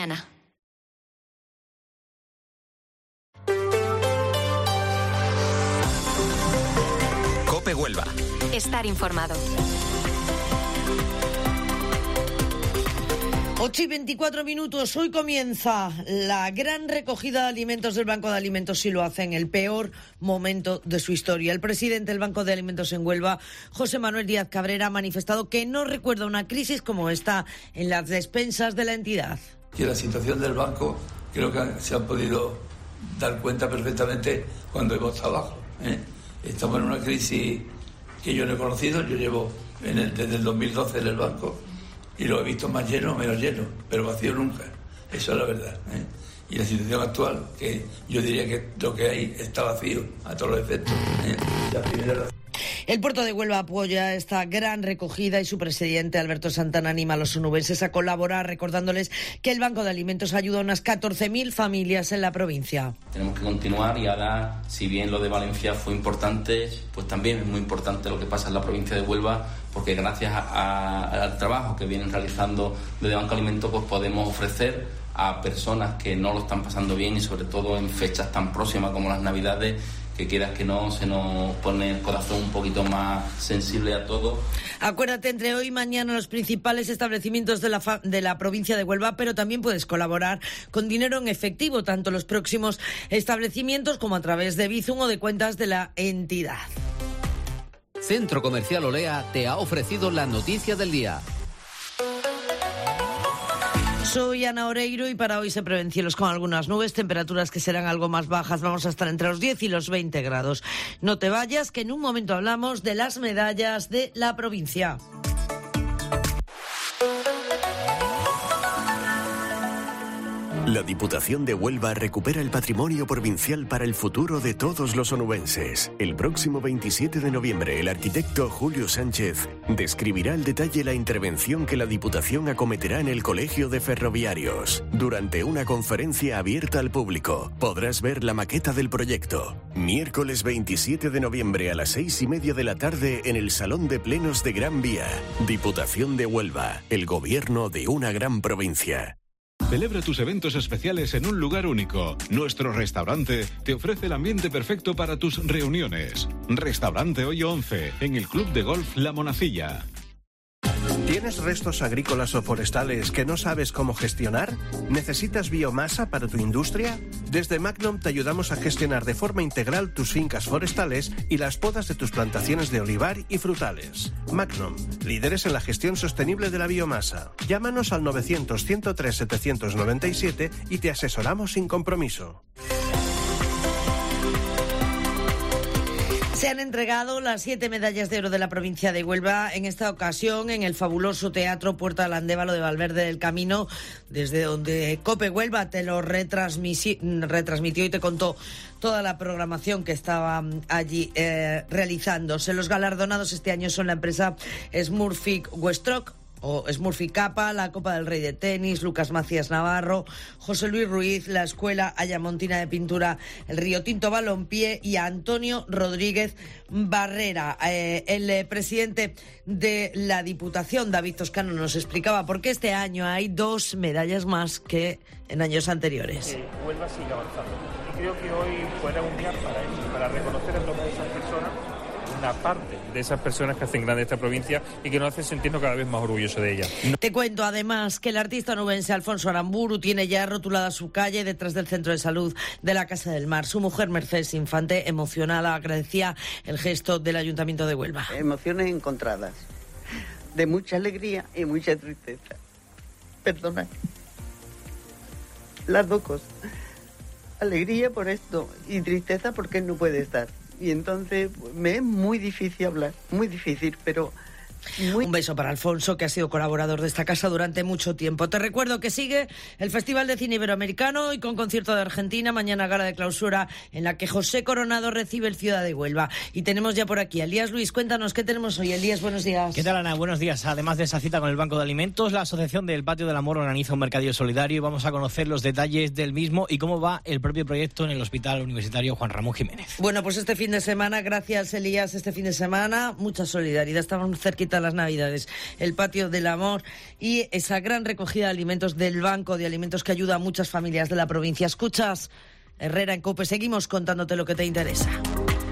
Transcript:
Ana. COPE Huelva. Estar informado. 8:24. Hoy comienza la gran recogida de alimentos del Banco de Alimentos y lo hace en el peor momento de su historia. El presidente del Banco de Alimentos en Huelva, José Manuel Díaz Cabrera, ha manifestado que no recuerda una crisis como esta en las despensas de la entidad. Y la situación del banco creo que se han podido dar cuenta perfectamente cuando hemos estado abajo. Estamos en una crisis que yo no he conocido. Yo llevo desde el 2012 en el banco y lo he visto más lleno o menos lleno, pero vacío nunca. Eso es la verdad. Y la situación actual, que yo diría que lo que hay está vacío a todos los efectos. La primera razón. El puerto de Huelva apoya esta gran recogida y su presidente Alberto Santana anima a los onubenses a colaborar, recordándoles que el Banco de Alimentos ayuda a unas 14.000 familias en la provincia. Tenemos que continuar y ahora, si bien lo de Valencia fue importante, pues también es muy importante lo que pasa en la provincia de Huelva, porque gracias al trabajo que vienen realizando desde Banco de Alimentos, pues podemos ofrecer a personas que no lo están pasando bien y sobre todo en fechas tan próximas como las Navidades, que quieras que no, se nos pone el corazón un poquito más sensible a todo. Acuérdate, entre hoy y mañana los principales establecimientos de la provincia de Huelva, pero también puedes colaborar con dinero en efectivo, tanto los próximos establecimientos como a través de Bizum o de cuentas de la entidad. Centro Comercial Olea te ha ofrecido la noticia del día. Soy Ana Oreiro y para hoy se prevén cielos con algunas nubes, temperaturas que serán algo más bajas. Vamos a estar entre los 10 y los 20 grados. No te vayas, que en un momento hablamos de las medallas de la provincia. La Diputación de Huelva recupera el patrimonio provincial para el futuro de todos los onubenses. El próximo 27 de noviembre, el arquitecto Julio Sánchez describirá al detalle la intervención que la Diputación acometerá en el Colegio de Ferroviarios. Durante una conferencia abierta al público, podrás ver la maqueta del proyecto. Miércoles 27 de noviembre a las 6:30 de la tarde en el Salón de Plenos de Gran Vía. Diputación de Huelva, el gobierno de una gran provincia. Celebra tus eventos especiales en un lugar único. Nuestro restaurante te ofrece el ambiente perfecto para tus reuniones. Restaurante Hoyo 11, en el Club de Golf La Monacilla. ¿Tienes restos agrícolas o forestales que no sabes cómo gestionar? ¿Necesitas biomasa para tu industria? Desde Magnum te ayudamos a gestionar de forma integral tus fincas forestales y las podas de tus plantaciones de olivar y frutales. Magnum, líderes en la gestión sostenible de la biomasa. Llámanos al 900-103-797 y te asesoramos sin compromiso. Se han entregado las 7 medallas de oro de la provincia de Huelva, en esta ocasión en el fabuloso Teatro Puerta del Andévalo de Valverde del Camino, desde donde COPE Huelva te lo retransmitió y te contó toda la programación que estaba allí realizándose. Los galardonados este año son la empresa Smurfit Westrock o Smurfit Capa, la Copa del Rey de Tenis, Lucas Macías Navarro, José Luis Ruiz, la Escuela Ayamontina de Pintura, el Río Tinto Balompié y a Antonio Rodríguez Barrera. El presidente de la Diputación, David Toscano, nos explicaba por qué este año hay 2 medallas más que en años anteriores. Huelva sigue avanzando y creo que hoy fuera un día para eso, para reconocer a todas esas personas, una parte de esas personas que hacen grande esta provincia y que nos hacen sentirnos cada vez más orgullosos de ella. Te cuento además que el artista onubense Alfonso Aramburu tiene ya rotulada su calle detrás del centro de salud de la Casa del Mar. Su mujer Mercedes Infante, emocionada, agradecía el gesto del Ayuntamiento de Huelva. Emociones encontradas, de mucha alegría y mucha tristeza. Perdona. Las dos cosas. Alegría por esto y tristeza porque no puede estar. Y entonces me es muy difícil hablar, muy difícil, pero... Un beso para Alfonso, que ha sido colaborador de esta casa durante mucho tiempo. Te recuerdo que sigue el Festival de Cine Iberoamericano y con concierto de Argentina, mañana gala de clausura en la que José Coronado recibe el Ciudad de Huelva. Y tenemos ya por aquí a Elías Luis. Cuéntanos, ¿qué tenemos hoy? Elías, buenos días. ¿Qué tal, Ana? Buenos días. Además de esa cita con el Banco de Alimentos, la Asociación del Patio del Amor organiza un mercadillo solidario y vamos a conocer los detalles del mismo y cómo va el propio proyecto en el Hospital Universitario Juan Ramón Jiménez. Bueno, pues este fin de semana, gracias Elías, mucha solidaridad. Estamos cerquita cerquita las Navidades. El Patio del Amor y esa gran recogida de alimentos del Banco de Alimentos que ayuda a muchas familias de la provincia. Escuchas Herrera en COPE, seguimos contándote lo que te interesa.